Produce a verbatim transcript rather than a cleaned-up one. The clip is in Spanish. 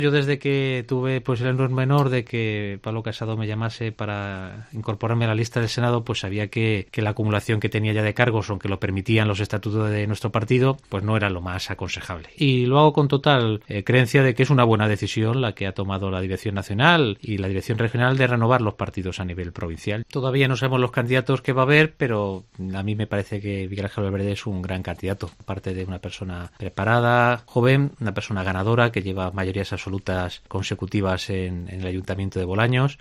Yo desde que tuve pues el honor menor de que Pablo Casado me llamase para incorporarme a la lista del Senado, pues sabía que, que la acumulación que tenía ya de cargos, aunque lo permitían los estatutos de nuestro partido, pues no era lo más aconsejable. Y lo hago con total eh, creencia de que es una buena decisión la que ha tomado la Dirección Nacional y la Dirección Regional de renovar los partidos a nivel provincial. Todavía no sabemos los candidatos que va a haber, pero a mí me parece que Miguel Ángel Valverde es un gran candidato, aparte de una persona preparada, joven, una persona ganadora que lleva mayorías absolutas consecutivas en, en el Ayuntamiento de Bolaños